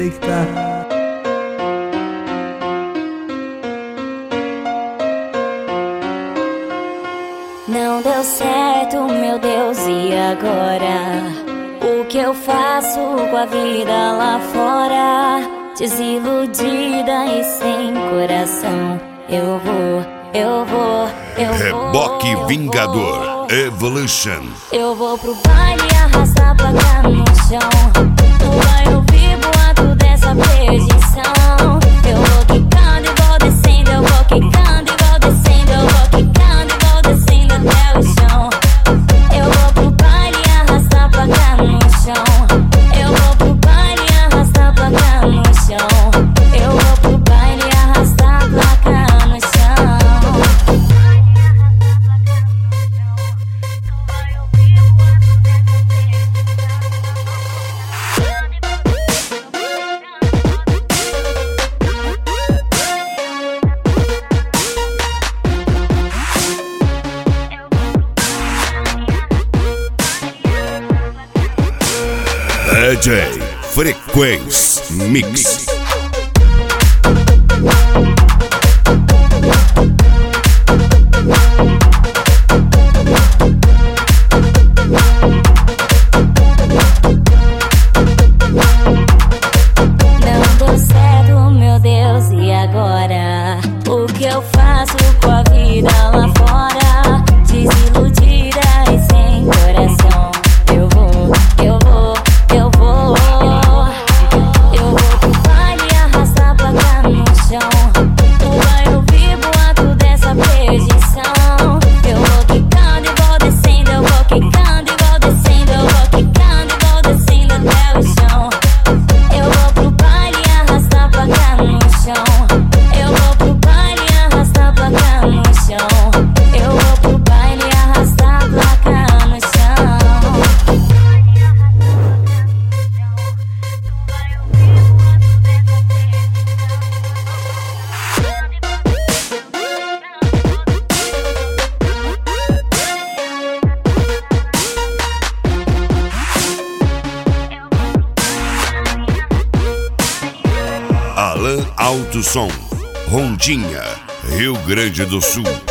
Sei que tá. Não deu certo, meu Deus, e agora? O que eu faço com a vida lá fora? Desiludida e sem coração. Eu vou. Reboque Vingador Evolution. Eu vou pro baile e arrastar a placa no chão. No bairro vivo ato dessa perdição. Eu vou quicando e vou descendo. Eu vou quicando e vou descendo. Eu vou quicando e vou descendo até o chão. Eu vou pro baile e arrastar a placa no chão. Eu vou pro baile e arrastar a placa no chão. Eu vou pro baile e arrastar a placa no chão. DJ Frequência Mix. Não deu certo, meu Deus, e agora? O que eu faço com a vida lá fora? Desiludida e sem coração. Eu vou pro baile e arrastar a placa no chão. No bairro vivo ato dessa perdição. Eu vou quicando e vou descendo. Eu vou quicando e vou descendo. Eu vou quicando e vou descendo até o chão. Eu vou pro baile e arrastar a placa no chão. Eu vou pro baile e arrastar a placa no chão. Eu vou pro baile e arrastar a placa no chão. Alan Alto Som, Rondinha, Rio Grande do Sul.